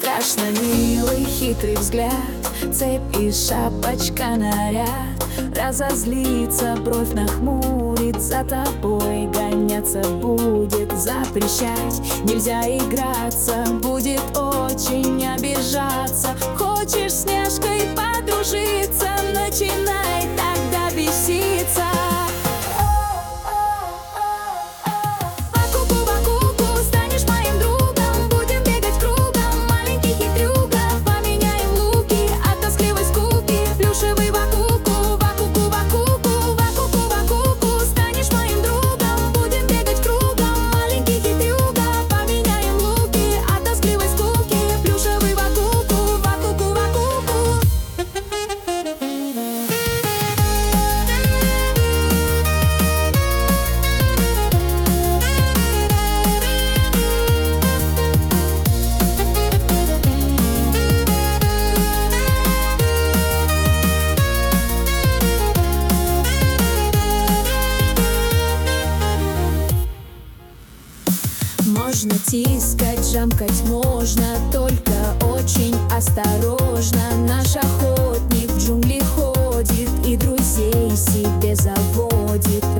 страшно милый хитрый взгляд, цепь и шапочка наряд. Разозлится, бровь нахмурит, за тобой гоняться будет. Запрещать нельзя играться, будет очень обижаться. Хочешь с няшкой подружиться, начинай тогда беситься. Можно тискать, жамкать можно, только очень осторожно. Наш охотник в джунгли ходит и друзей себе заводит.